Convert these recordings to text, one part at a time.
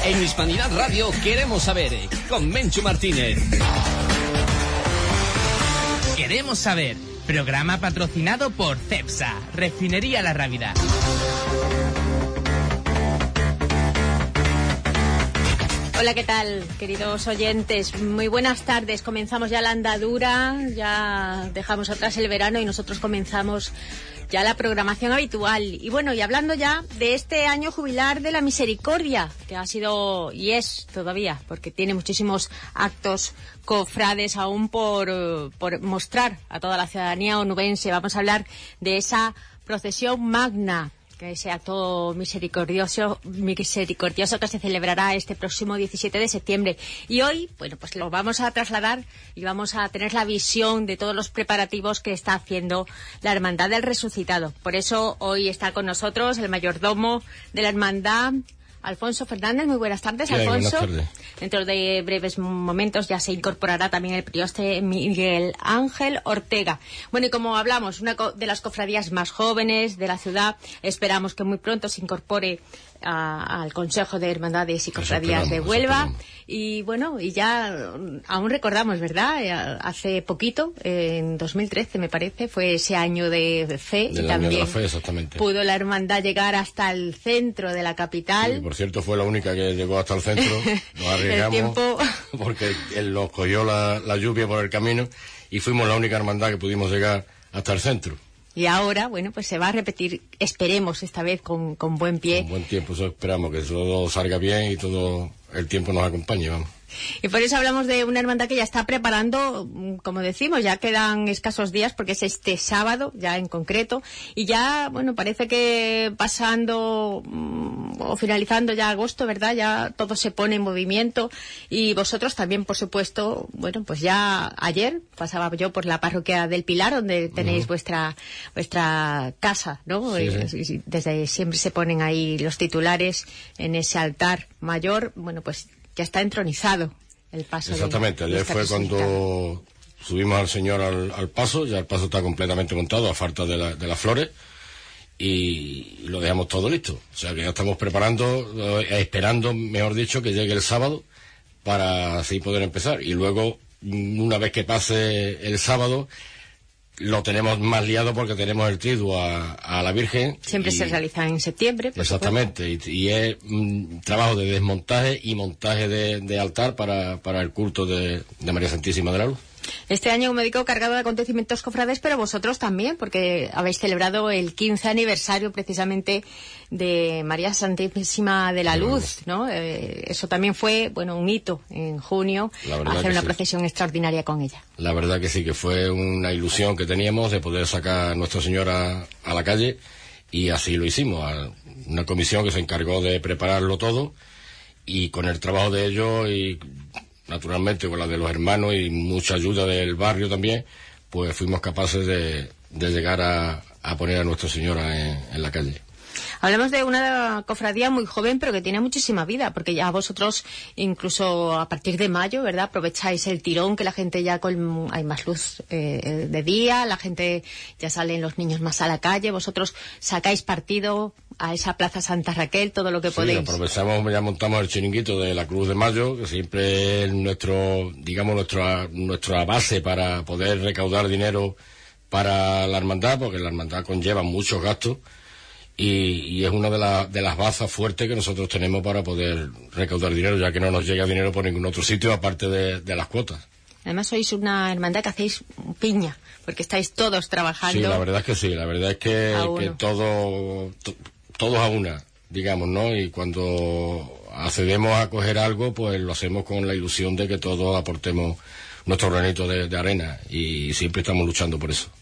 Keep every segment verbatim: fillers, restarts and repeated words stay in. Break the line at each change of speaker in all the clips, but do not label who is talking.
En Hispanidad Radio queremos saber, con Menchu Martínez.
Queremos saber, programa patrocinado por Cepsa, Refinería La Rábida.
Hola, ¿qué tal, queridos oyentes? Muy buenas tardes. Comenzamos ya la andadura, ya dejamos atrás el verano y nosotros comenzamos ya la programación habitual. Y bueno, y hablando ya de este año jubilar de la misericordia, que ha sido y es todavía, porque tiene muchísimos actos cofrades aún por, por mostrar a toda la ciudadanía onubense. Vamos a hablar de esa procesión magna, que ese acto misericordioso, misericordioso que se celebrará este próximo diecisiete de septiembre. Y hoy, bueno, pues lo vamos a trasladar y vamos a tener la visión de todos los preparativos que está haciendo la Hermandad del Resucitado. Por eso hoy está con nosotros el mayordomo de la Hermandad, Alfonso Fernández. Muy buenas tardes,
sí,
Alfonso.
Buenas tardes.
Dentro de breves momentos ya se incorporará también el prioste Miguel Ángel Ortega. Bueno, y como hablamos, una de las cofradías más jóvenes de la ciudad, esperamos que muy pronto se incorpore a, al Consejo de Hermandades y Cofradías de Huelva. Y bueno, y ya aún recordamos, ¿verdad? Hace poquito, en dos mil trece me parece, fue ese año de fe.
Del
y
año
también
de la fe, exactamente.
Pudo la hermandad llegar hasta el centro de la capital.
Sí, por cierto, fue la única que llegó hasta el centro. Nos arriesgamos
tiempo...
porque él nos cogió la, la lluvia por el camino y fuimos la única hermandad que pudimos llegar hasta el centro.
Y ahora, bueno, pues se va a repetir, esperemos esta vez con, con buen pie.
Con buen tiempo, eso esperamos, que todo salga bien y todo el tiempo nos acompañe, vamos.
Y por eso hablamos de una hermandad que ya está preparando, como decimos, ya quedan escasos días porque es este sábado, ya en concreto, y ya, bueno, parece que pasando mmm, o finalizando ya agosto, ¿verdad? Ya todo se pone en movimiento y vosotros también, por supuesto, bueno, pues ya ayer pasaba yo por la parroquia del Pilar, donde tenéis uh-huh. vuestra vuestra casa, ¿no?
Sí, sí.
Desde siempre se ponen ahí los titulares en ese altar mayor, bueno, pues ya está entronizado el paso.
Exactamente,
de,
ayer fue cuando subimos al Señor al, al paso, ya el paso está completamente montado a falta de, la, de las flores y lo dejamos todo listo. O sea que ya estamos preparando, eh, esperando, mejor dicho, que llegue el sábado para así poder empezar. Y luego, una vez que pase el sábado, lo tenemos más liado porque tenemos el triduo a, a la Virgen.
Siempre
y,
se realiza en septiembre. Por
exactamente, y, y es un trabajo de desmontaje y montaje de, de altar para, para el culto de, de María Santísima de la Luz.
Este año un médico cargado de acontecimientos cofrades, pero vosotros también, porque habéis celebrado el quince aniversario precisamente de María Santísima de la Luz, ¿no? Eh, eso también fue, bueno, un hito en junio, hacer una sí. procesión extraordinaria con ella.
La verdad que sí, que fue una ilusión que teníamos de poder sacar a Nuestra Señora a la calle y así lo hicimos. A una comisión que se encargó de prepararlo todo y con el trabajo de ellos y naturalmente con la de los hermanos y mucha ayuda del barrio también, pues fuimos capaces de, de llegar a, a poner a Nuestra Señora en, en la calle.
Hablamos de una cofradía muy joven, pero que tiene muchísima vida, porque ya vosotros, incluso a partir de mayo, ¿verdad?, aprovecháis el tirón, que la gente ya con, hay más luz eh, de día, la gente ya salen los niños más a la calle, vosotros sacáis partido a esa Plaza Santa Raquel, todo lo que
sí,
podéis.
Aprovechamos, ya montamos el chiringuito de la Cruz de Mayo, que siempre es nuestro, digamos, nuestra, nuestra base para poder recaudar dinero para la hermandad, porque la hermandad conlleva muchos gastos. Y, y es una de, la, de las bazas fuertes que nosotros tenemos para poder recaudar dinero, ya que no nos llega dinero por ningún otro sitio aparte de, de las cuotas.
Además sois una hermandad que hacéis piña, porque estáis todos trabajando.
Sí, la verdad es que sí, la verdad es que, que todo, to, todos a una, digamos, ¿no? Y cuando accedemos a coger algo, pues lo hacemos con la ilusión de que todos aportemos nuestro granito de, de arena y siempre estamos luchando por eso.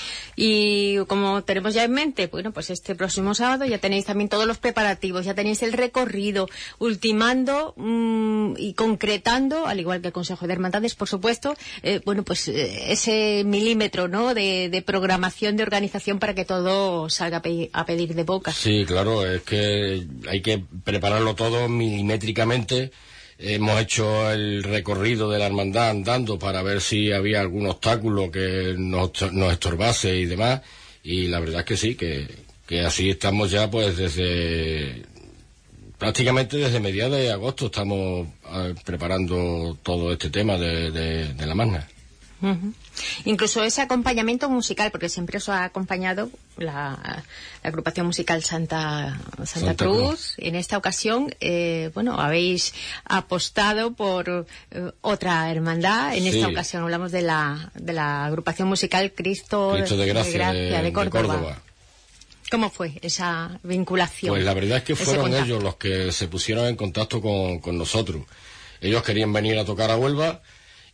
Y como tenemos ya en mente, bueno, pues este próximo sábado ya tenéis también todos los preparativos, ya tenéis el recorrido, ultimando mmm, y concretando, al igual que el Consejo de Hermandades, por supuesto, eh, bueno, pues eh, ese milímetro, ¿no?, de, de programación, de organización para que todo salga a, pe- a pedir de boca.
Sí, claro, es que hay que prepararlo todo milimétricamente. Hemos hecho el recorrido de la hermandad andando para ver si había algún obstáculo que nos, nos estorbase y demás, y la verdad es que sí, que, que así estamos ya pues desde prácticamente desde mediados de agosto estamos eh, preparando todo este tema de, de, de la Magna.
Uh-huh. Incluso ese acompañamiento musical, porque siempre os ha acompañado la, la agrupación musical Santa, Santa, Santa Cruz. Cruz. En esta ocasión, eh, bueno, habéis apostado por eh, otra hermandad. En sí. esta ocasión hablamos de la, de la agrupación musical Cristo,
Cristo de Gracia, de, Gracia, de, Córdoba. de Córdoba.
¿Cómo fue esa vinculación?
Pues la verdad es que fueron ellos los que se pusieron en contacto con, con nosotros. Ellos querían venir a tocar a Huelva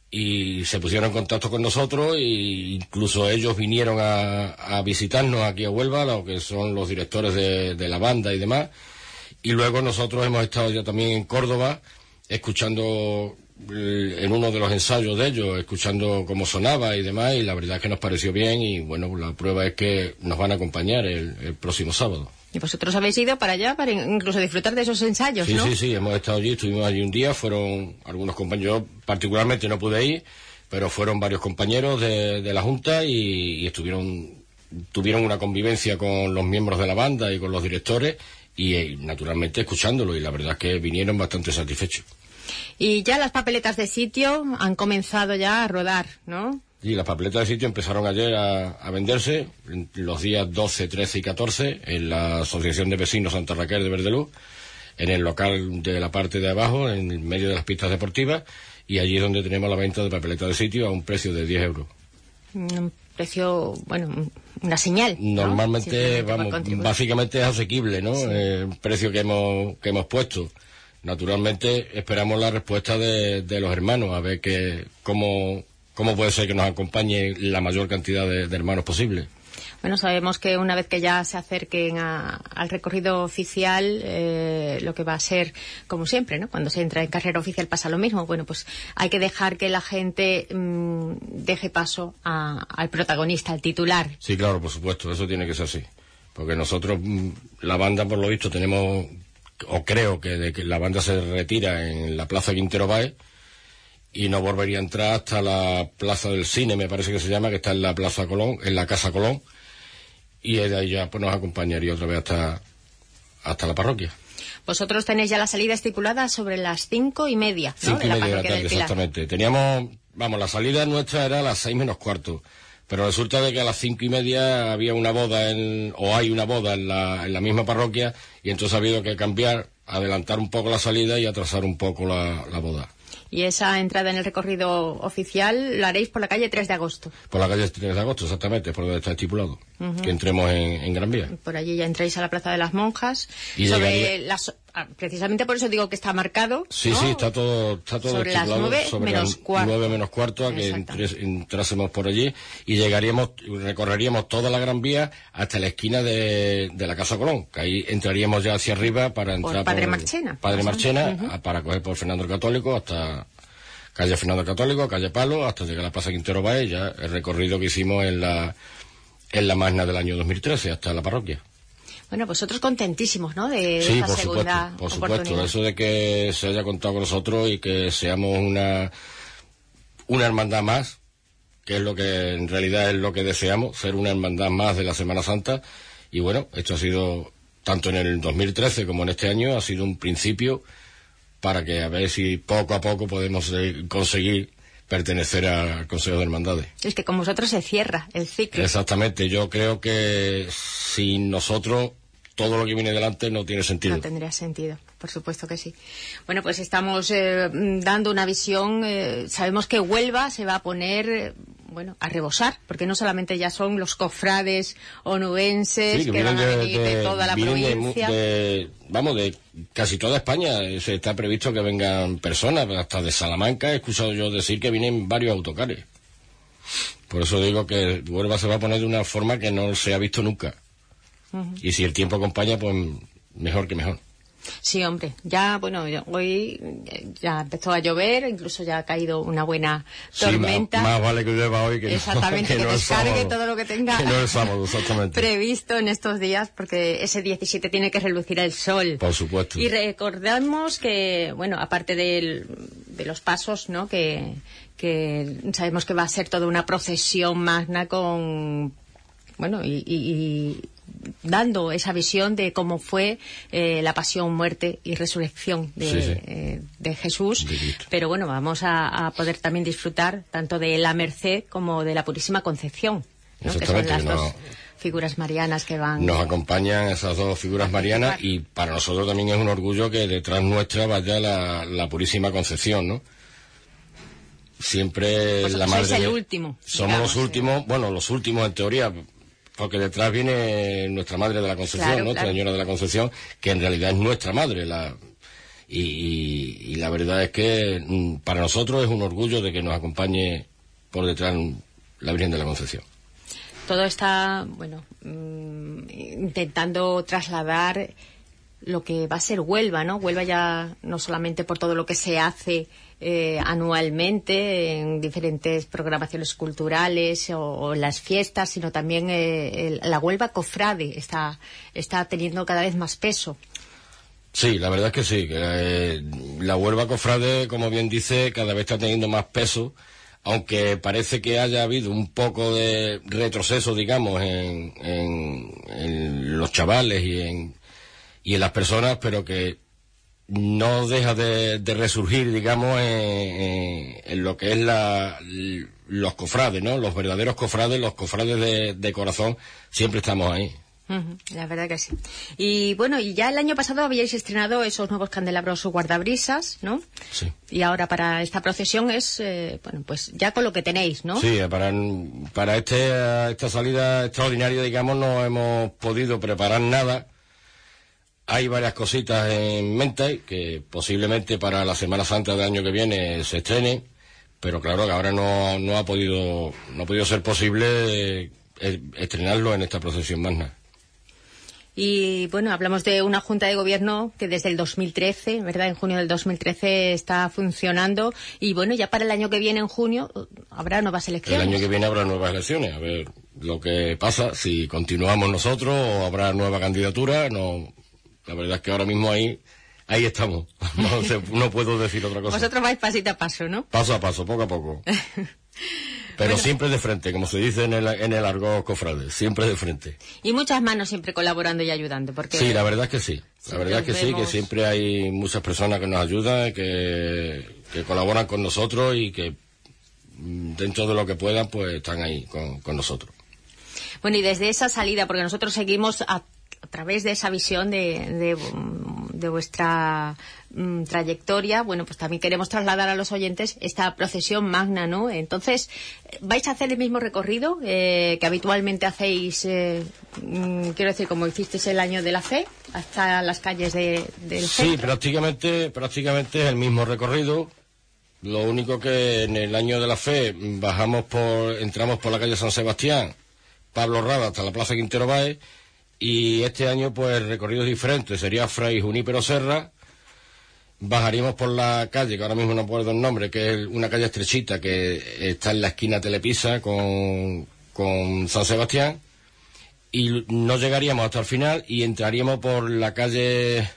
y se pusieron en contacto con nosotros, e incluso ellos vinieron a, a visitarnos aquí a Huelva, lo que son los directores de, de la banda y demás, y luego nosotros hemos estado ya también en Córdoba escuchando en uno de los ensayos de ellos, escuchando cómo sonaba y demás, y la verdad es que nos pareció bien, y bueno, la prueba es que nos van a acompañar el, el próximo sábado.
Y vosotros habéis ido para allá para incluso disfrutar de esos ensayos,
sí,
¿no?
Sí, sí, sí, hemos estado allí, estuvimos allí un día, fueron algunos compañeros, yo particularmente no pude ir, pero fueron varios compañeros de, de la Junta y, y estuvieron, tuvieron una convivencia con los miembros de la banda y con los directores y eh, naturalmente escuchándolo, y la verdad es que vinieron bastante satisfechos.
Y ya las papeletas de sitio han comenzado ya a rodar, ¿no?
Y las papeletas de sitio empezaron ayer a, a venderse, los días doce, trece y catorce, en la Asociación de Vecinos Santa Raquel de Verdeluz, en el local de la parte de abajo, en el medio de las pistas deportivas, y allí es donde tenemos la venta de papeletas de sitio a un precio de diez euros.
Un precio, bueno, una señal, ¿no?
Normalmente, vamos, básicamente es asequible, ¿no? Sí. Eh, el precio que hemos, que hemos puesto. Naturalmente esperamos la respuesta de, de los hermanos, a ver que cómo... ¿Cómo puede ser que nos acompañe la mayor cantidad de, de hermanos posible?
Bueno, sabemos que una vez que ya se acerquen a, al recorrido oficial, eh, lo que va a ser, como siempre, ¿no? Cuando se entra en carrera oficial pasa lo mismo. Bueno, pues hay que dejar que la gente mmm, deje paso a, al protagonista, al titular.
Sí, claro, por supuesto, eso tiene que ser así. Porque nosotros, la banda, por lo visto, tenemos, o creo que, de que la banda se retira en la Plaza Quintero Báez, y no volvería a entrar hasta la Plaza del Cine, me parece que se llama, que está en la Plaza Colón, en la Casa Colón, y de ahí ya pues nos acompañaría otra vez hasta, hasta la parroquia.
Vosotros tenéis ya la salida estipulada sobre las cinco y media, ¿no?
Cinco y media de la tarde, exactamente. Teníamos, vamos, la salida nuestra era a las seis menos cuarto, pero resulta de que a las cinco y media había una boda, en, o hay una boda en la, en la misma parroquia, y entonces ha habido que cambiar, adelantar un poco la salida y atrasar un poco la, la boda.
Y esa entrada en el recorrido oficial la haréis por la calle tres de agosto.
Por la calle tres de agosto, exactamente, por donde está estipulado. Uh-huh. Que entremos en, en Gran Vía.
Por allí ya entráis a la Plaza de las Monjas. Y sobre las, precisamente por eso digo que está marcado.
Sí, ¿no? Sí, está todo, está todo
sobre
estipulado.
Las nueve sobre
menos
las cuarto.
nueve menos cuarto, a que entres, entrásemos por allí y llegaríamos, recorreríamos toda la Gran Vía hasta la esquina de, de la Casa Colón, que ahí entraríamos ya hacia arriba para entrar
por Padre
por
Marchena.
Padre Marchena, uh-huh. para coger por Fernando el Católico hasta calle Fernando el Católico, calle Palo, hasta llegar a la Plaza Quintero Báez, ya el recorrido que hicimos en la en la Magna del año dos mil trece, hasta la parroquia.
Bueno, vosotros contentísimos, ¿no? De
sí,
esta
por
segunda
supuesto, por supuesto. Eso de que se haya contado con nosotros y que seamos una una hermandad más, que es lo que en realidad es lo que deseamos, ser una hermandad más de la Semana Santa. Y bueno, esto ha sido, tanto en el dos mil trece como en este año, ha sido un principio para que a ver si poco a poco podemos conseguir pertenecer al Consejo de Hermandades.
Es que con vosotros se cierra el ciclo.
Exactamente, yo creo que sin nosotros todo lo que viene delante no tiene sentido.
No tendría sentido, por supuesto que sí. Bueno, pues estamos eh, dando una visión, eh, sabemos que Huelva se va a poner... Eh, bueno, a rebosar, porque no solamente ya son los cofrades onubenses, sí, que, que van a venir de, de toda la provincia.
De, de, vamos, de casi toda España se está previsto que vengan personas, hasta de Salamanca he escuchado yo decir que vienen varios autocares. Por eso digo que Huelva se va a poner de una forma que no se ha visto nunca. Uh-huh. Y si el tiempo acompaña, pues mejor que mejor.
Sí, hombre, ya, bueno, hoy ya empezó a llover, incluso ya ha caído una buena tormenta.
Sí, más, más vale que llueva hoy que
exactamente,
no, que,
que
no
descargue
sábado,
todo lo que tenga
que no el sábado, exactamente.
previsto en estos días, porque ese diecisiete tiene que relucir el sol.
Por supuesto.
Y recordamos que, bueno, aparte del, de los pasos, ¿no?, que, que sabemos que va a ser toda una procesión magna con... Bueno, y, y, y dando esa visión de cómo fue eh, la pasión, muerte y resurrección de,
sí, sí.
Eh, de Jesús.
De
Pero bueno, vamos a, a poder también disfrutar tanto de la Merced como de la Purísima Concepción, ¿no? Que son las
no,
dos figuras marianas que van...
Nos acompañan esas dos figuras marianas, y para nosotros también es un orgullo que detrás nuestra vaya la, la Purísima Concepción, ¿no? Siempre
Vosotros
la madre...
sois el
de...
último.
Somos
digamos,
los últimos,
eh.
bueno, los últimos en teoría, porque detrás viene nuestra Madre de la Concepción,
Claro,
Nuestra
claro.
Señora de la Concepción, que en realidad es nuestra madre, la... Y, y, y la verdad es que mm, para nosotros es un orgullo de que nos acompañe por detrás la Virgen de la Concepción.
Todo está, bueno, mmm, intentando trasladar lo que va a ser Huelva, ¿no? Huelva ya no solamente por todo lo que se hace eh, anualmente en diferentes programaciones culturales o, o las fiestas, sino también eh, el, la Huelva cofrade está, está teniendo cada vez más peso.
Sí, la verdad es que sí, que eh, la Huelva cofrade, como bien dice, cada vez está teniendo más peso, aunque parece que haya habido un poco de retroceso, digamos, en, en, en los chavales y en, y en las personas, pero que no deja de, de resurgir, digamos, en, en, en lo que es la, los cofrades, ¿no? Los verdaderos cofrades, los cofrades de, de corazón, siempre estamos ahí.
Uh-huh, la verdad que sí. Y bueno, y ya el año pasado habíais estrenado esos nuevos candelabros guardabrisas, ¿no?
Sí.
Y ahora para esta procesión es, eh, bueno, pues ya con lo que tenéis, ¿no?
Sí, para, para este, esta salida extraordinaria, digamos, no hemos podido preparar nada. Hay varias cositas en mente que posiblemente para la Semana Santa del año que viene se estrenen, pero claro que ahora no, no ha podido, no ha podido ser posible eh, estrenarlo en esta procesión magna.
Y bueno, hablamos de una Junta de Gobierno que desde el dos mil trece, ¿verdad? En junio del dos mil trece está funcionando, y bueno, ya para el año que viene, en junio, habrá nuevas elecciones.
El año que viene habrá nuevas elecciones, a ver lo que pasa, si continuamos nosotros o habrá nueva candidatura. No, la verdad es que ahora mismo ahí, ahí estamos, no, se, no puedo decir otra cosa.
Vosotros vais pasito a paso, ¿no?
Paso a paso, poco a poco. Pero bueno, siempre de frente, como se dice en el, en el argot cofrade, siempre de frente.
Y muchas manos siempre colaborando y ayudando, porque...
Sí, la verdad es que sí. La verdad es que vemos... sí, que siempre hay muchas personas que nos ayudan, que, que colaboran con nosotros y que dentro de lo que puedan, pues están ahí con, con nosotros.
Bueno, y desde esa salida, porque nosotros seguimos a, a través de esa visión de, de, de vuestra mm, trayectoria, bueno, pues también queremos trasladar a los oyentes esta procesión magna, ¿no? Entonces, ¿vais a hacer el mismo recorrido eh, que habitualmente hacéis, eh, mm, quiero decir, como hicisteis el año de la fe, hasta las calles de, del
sí,
centro?
Sí, prácticamente, prácticamente es el mismo recorrido. Lo único que en el año de la fe bajamos por, entramos por la calle San Sebastián, Pablo Rada hasta la Plaza Quintero Báez, y este año pues el recorrido es diferente, sería Fray Junípero Serra, bajaríamos por la calle, que ahora mismo no recuerdo el nombre, que es una calle estrechita que está en la esquina Telepisa con, con San Sebastián, y no llegaríamos hasta el final y entraríamos por la calle,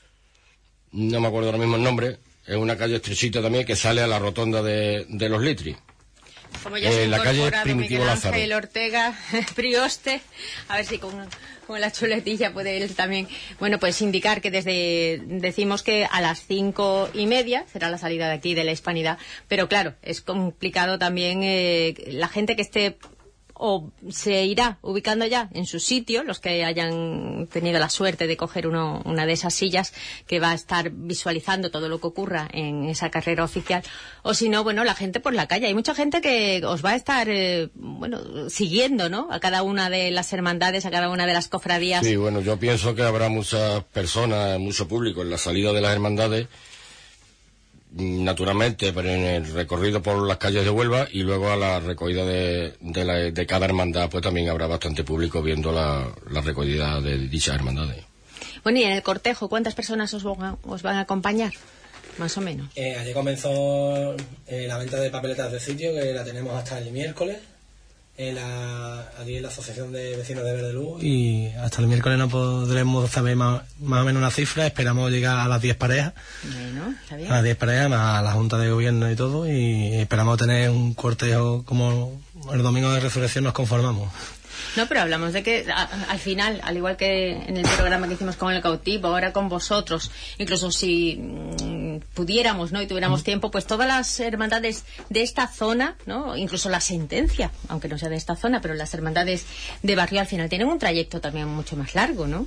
no me acuerdo ahora mismo el nombre, es una calle estrechita también que sale a la rotonda de, de los Litri.
Como ya se
eh, la calle
Miguel
Primitivo
Ángel
Lázaro.
Ortega, Prioste, a ver si con, con la chuletilla puede él también, bueno, pues indicar que desde, decimos que a las cinco y media será la salida de aquí de la Hispanidad, pero claro, es complicado también eh, la gente que esté o se irá ubicando ya en su sitio, los que hayan tenido la suerte de coger uno, una de esas sillas que va a estar visualizando todo lo que ocurra en esa carrera oficial, o si no, bueno, la gente por la calle. Hay mucha gente que os va a estar, eh, bueno, siguiendo, ¿no? A cada una de las hermandades, a cada una de las cofradías.
Sí, bueno, yo pienso que habrá muchas personas, mucho público en la salida de las hermandades, naturalmente, pero en el recorrido por las calles de Huelva, y luego a la recogida de, de, la, de cada hermandad, pues también habrá bastante público viendo la, la recogida de dichas hermandades.
Bueno, y en el cortejo, ¿cuántas personas os van a, os van a acompañar? Más o menos.
Eh, ayer comenzó eh, la venta de papeletas de sitio, que la tenemos hasta el miércoles, en la, allí en la Asociación de Vecinos de Verde Luz, y hasta el miércoles no podremos saber más, más o menos una cifra. Esperamos llegar a las diez parejas,
bueno, está bien.
a las diez parejas, a la Junta de Gobierno y todo, y esperamos tener un cortejo como el domingo de Resurrección nos conformamos.
No, pero hablamos de que a, al final, al igual que en el programa que hicimos con el cautivo, ahora con vosotros, incluso si mmm, pudiéramos, ¿no? Y tuviéramos mm. tiempo, pues todas las hermandades de esta zona, ¿no? Incluso la sentencia, aunque no sea de esta zona, pero las hermandades de barrio al final tienen un trayecto también mucho más largo, ¿no?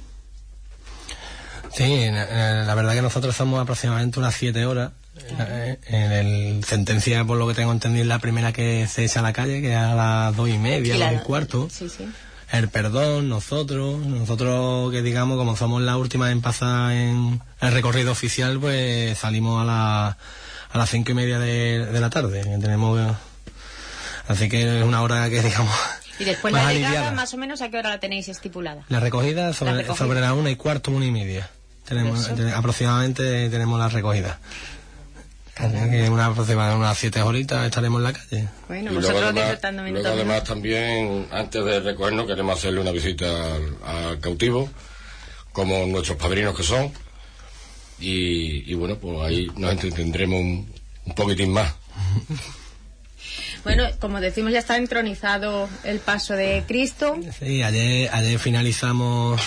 Sí, la verdad que nosotros somos aproximadamente unas siete horas. En el sentencia, por lo que tengo entendido, es la primera que se echa a la calle, que es a las dos y media,
sí,
dos
la...
y cuarto.
Sí, sí.
El perdón, nosotros, nosotros que digamos, como somos la última en pasar en el recorrido oficial, pues salimos a, la, a las cinco y media de, de la tarde. Tenemos, así que es una hora que digamos.
Y después la llegada, más o menos, ¿a qué hora la tenéis estipulada?
La recogida sobre la, recogida. Sobre la una y cuarto, una y media. Tenemos, ten, aproximadamente tenemos la recogida. Que una aproximadamente unas siete horitas estaremos en la calle.
Bueno, nosotros disfrutando minutos.
Luego además también, antes de recogernos, queremos hacerle una visita al, al cautivo, como nuestros padrinos que son, y, y bueno, pues ahí nos entretendremos un, un poquitín más.
Bueno, como decimos, ya está entronizado el paso de Cristo.
Sí, ayer, ayer finalizamos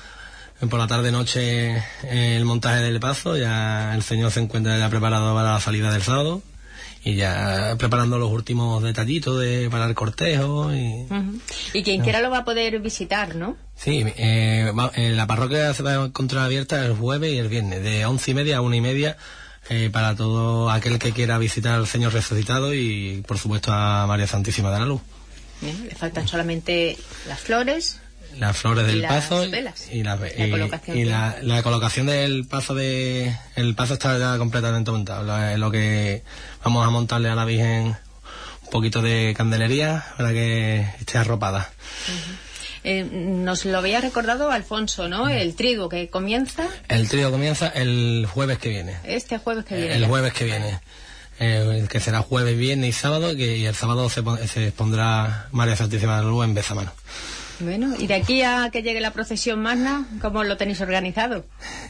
por la tarde-noche el montaje del paso. Ya el Señor se encuentra ya preparado para la salida del sábado y ya preparando los últimos detallitos de, para el cortejo. Y,
uh-huh. y quien quiera lo va a poder visitar, ¿no?
Sí, eh, va, en la parroquia se va a encontrar abierta el jueves y el viernes, de once y media a una y media. Eh, para todo aquel que quiera visitar al Señor resucitado y por supuesto a María Santísima de la Luz.
Bien, le faltan solamente las flores,
las flores del
y
paso
las velas,
y, la,
la,
y,
colocación,
y la, la colocación del paso de el paso está ya completamente montado. Lo, lo que vamos a montarle a la Virgen un poquito de candelería para que esté arropada.
Uh-huh. Eh, nos lo había recordado Alfonso, ¿no? El triduo que comienza.
El triduo comienza el jueves que viene.
Este jueves que viene.
El jueves que viene. Eh, que será jueves, viernes y sábado, que, y el sábado se, se expondrá María Santísima de la Luz en Bezamano.
Bueno, y de aquí a que llegue la procesión magna, ¿cómo lo tenéis organizado?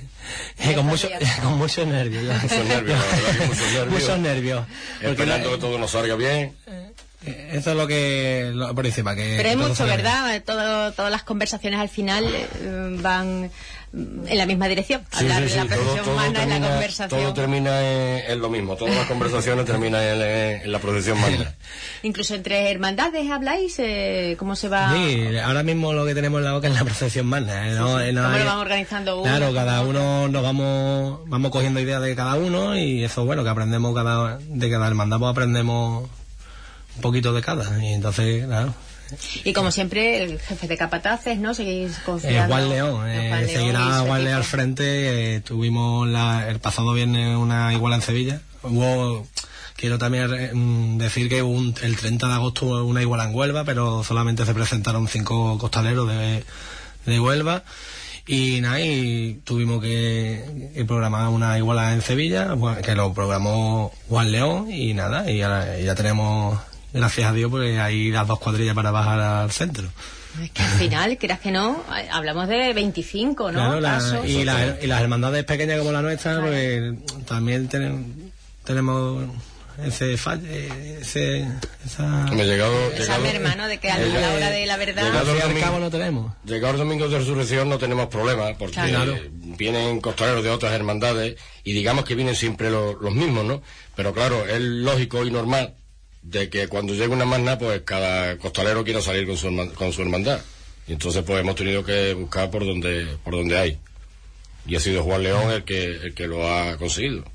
Eh, con, mucho, eh, con muchos nervios.
Muchos nervios, la verdad que muchos nervios.
Muchos nervios.
Esperando
la,
que todo nos salga bien.
Eh, Eso es lo que lo, por encima que
pero hay
que
mucho, ¿verdad? Todo, todas las conversaciones al final eh, van en la misma dirección.
Sí,
hablar
sí, sí,
de la procesión
todo, todo
magna
termina,
en la conversación.
Todo termina en, en lo mismo. Todas las conversaciones terminan en, en la procesión magna.
Incluso entre hermandades habláis, eh, ¿cómo se va?
Sí, ahora mismo lo que tenemos en la boca es la procesión magna. ¿eh? No,
sí, sí.
no
¿Cómo
hay,
lo van organizando uno?
Claro, cada uno nos vamos vamos cogiendo ideas de cada uno y eso, bueno, que aprendemos cada de cada hermandad, pues aprendemos un poquito de cada, y entonces, claro.
Y como siempre, el jefe de capataces, ¿no? Seguís confiando.
Eh, Juan León, eh,
Juan León
seguirá Juan León al frente. Eh, tuvimos la, el pasado viernes una iguala en Sevilla. Hubo, quiero también decir que hubo un, el treinta de agosto hubo una iguala en Huelva, pero solamente se presentaron cinco costaleros de, de Huelva. Y nada, y tuvimos que, que programar una iguala en Sevilla, que lo programó Juan León, y nada, y ya, ya tenemos, gracias a Dios, pues hay las dos cuadrillas para bajar al centro.
Es que al final, creas que no, hablamos de veinticinco, ¿no?
Claro, la, y, la, y las hermandades pequeñas como la nuestra, claro. Pues también ten, tenemos ese fallo, ese, esa...
Me llegado,
esa
llegado,
hermano, de que a la hora de la verdad...
Llegado al cabo no tenemos.
Llegado el domingo de resurrección no tenemos problemas, porque
claro.
vienen costaleros de otras hermandades, y digamos que vienen siempre lo, los mismos, ¿no? Pero claro, es lógico y normal de que cuando llegue una magna, pues cada costalero quiera salir con su, con su hermandad. Y entonces pues hemos tenido que buscar por donde, por donde hay. Y ha sido Juan León el que, el que lo ha conseguido.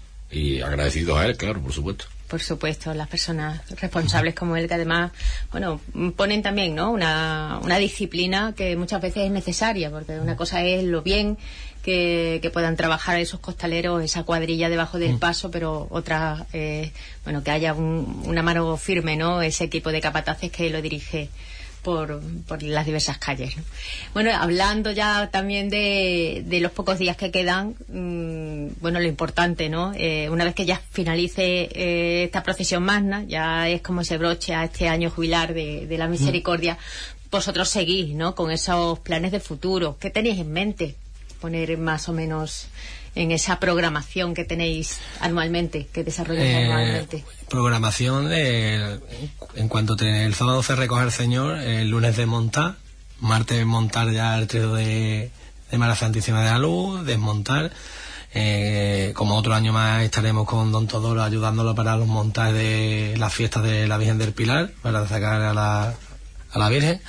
Y agradecidos a él, claro, por supuesto.
Por supuesto, las personas responsables como él, que además, bueno, ponen también, ¿no? Una, una disciplina que muchas veces es necesaria, porque una cosa es lo bien que, que puedan trabajar esos costaleros, esa cuadrilla debajo del paso, pero otra, eh, bueno, que haya un, una mano firme, ¿no? Ese equipo de capataces que lo dirige por, por las diversas calles, ¿no? Bueno, hablando ya también de, de los pocos días que quedan, mmm, bueno, lo importante, ¿no? Eh, una vez que ya finalice eh, esta procesión magna, ya es como se broche a este año jubilar de, de la misericordia, vosotros seguís, ¿no? Con esos planes de futuro. ¿Qué tenéis en mente? Poner más o menos en esa programación que tenéis anualmente, que desarrolláis eh, anualmente?
Programación, de, en cuanto te, el sábado se recoge el Señor, el lunes desmontar, martes montar ya el trío de, de María Santísima de la Luz, desmontar. Eh, como otro año más estaremos con Don Todoro ayudándolo para los montajes de las fiestas de la Virgen del Pilar, para sacar a la, a la Virgen.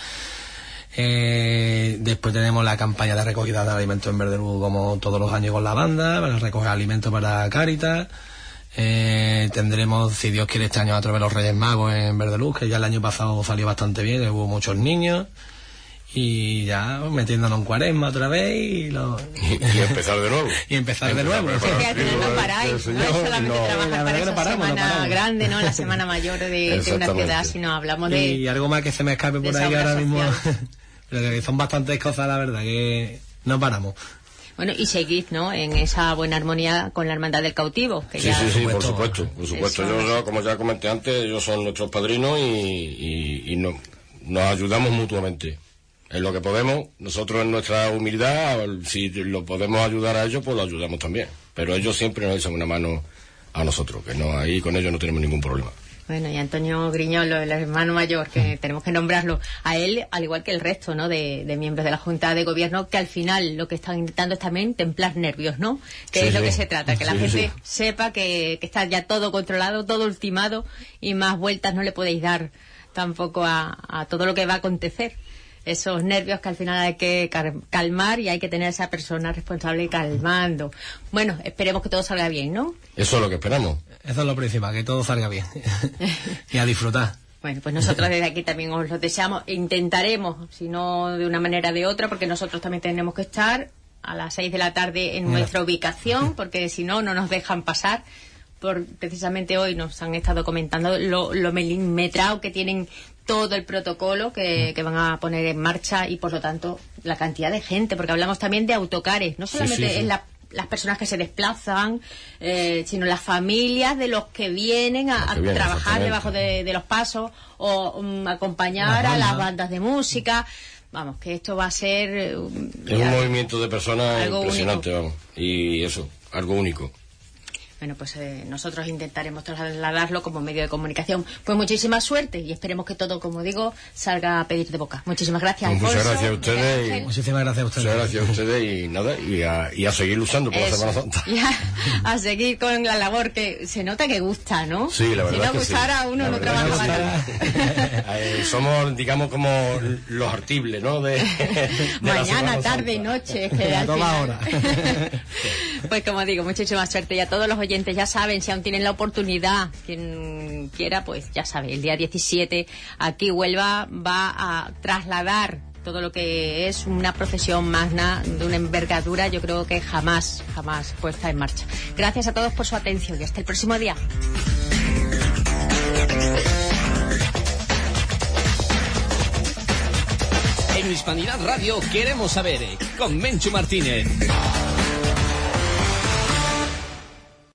Eh, después tenemos la campaña de recogida de alimentos en Verdeluz, como todos los años con la banda, para recoger alimentos para Cáritas. Eh, tendremos, si Dios quiere, este año a través de los Reyes Magos en Verdeluz, que ya el año pasado salió bastante bien, hubo muchos niños. Y ya metiéndonos en cuaresma otra vez y, lo...
y, y empezar de nuevo
y empezar de nuevo.
Sí, que al final no paráis, no es solamente no, trabajar para esa paramos, semana no grande, no la semana mayor de, de una ciudad, sino hablamos de...
Y algo más que se me escape por ahí ahora mismo, pero que son bastantes cosas, la verdad, que no paramos.
Bueno, y seguid, ¿no?, en esa buena armonía con la Hermandad del Cautivo. Que
sí,
ya...
sí, sí, por supuesto, por supuesto. Yo, yo, como ya comenté antes, ellos son nuestros padrinos y, y, y no, nos ayudamos mutuamente. En lo que podemos, nosotros en nuestra humildad, si lo podemos ayudar a ellos, pues lo ayudamos también. Pero ellos siempre nos echan una mano a nosotros, que no, ahí con ellos no tenemos ningún problema.
Bueno, y Antonio Griñolo, el hermano mayor, que tenemos que nombrarlo, a él, al igual que el resto, ¿no?, de, de miembros de la Junta de Gobierno, que al final lo que están intentando es también templar nervios, ¿no? Que sí, es lo sí. que se trata, que la sí, gente sí. sepa que, que está ya todo controlado, todo ultimado, y más vueltas no le podéis dar tampoco a, a todo lo que va a acontecer. Esos nervios que al final hay que calmar y hay que tener a esa persona responsable calmando. Bueno, esperemos que todo salga bien, ¿no?
Eso es lo que esperamos.
Eso es lo principal, que todo salga bien. Y a disfrutar.
Bueno, pues nosotros desde aquí también os lo deseamos. Intentaremos, si no de una manera o de otra, porque nosotros también tenemos que estar a las seis de la tarde en nuestra ubicación, porque si no, no nos dejan pasar. Por, precisamente hoy nos han estado comentando lo, lo milimetrado que tienen todo el protocolo que, que van a poner en marcha y por lo tanto la cantidad de gente, porque hablamos también de autocares, no solamente sí, sí, sí. es la, las personas que se desplazan, eh, sino las familias de los que vienen a, que viene, a trabajar debajo de, de los pasos o um, acompañar a las bandas de música. Vamos, que esto va a ser um,
es un movimiento de personas impresionante, único. Vamos, y eso, algo único.
Bueno, pues eh, nosotros intentaremos trasladarlo como medio de comunicación. Pues muchísima suerte y esperemos que todo, como digo, salga a pedir de boca. Muchísimas gracias,
pues
Alfonso.
Muchas gracias a ustedes. Y,
muchísimas gracias a ustedes.
Muchas gracias a ustedes y nada, y a, y a seguir luchando por Eso. la Semana Santa.
Y a, a seguir con la labor que se nota que gusta, ¿no?
Sí, la verdad.
Si no
que
gustara,
sí.
uno
la
no trabaja nada.
eh, somos, digamos, como los artibles, ¿no? De, de
Mañana, tarde y noche. Que
a toda hora.
Pues como digo, muchísima suerte. Y a todos los oyentes, ya saben, si aún tienen la oportunidad, quien quiera, pues ya sabe, el día diecisiete aquí Huelva va a trasladar todo lo que es una procesión magna de una envergadura, yo creo que jamás, jamás puesta en marcha. Gracias a todos por su atención y hasta el próximo día.
En Hispanidad Radio queremos saber, con Menchu Martínez.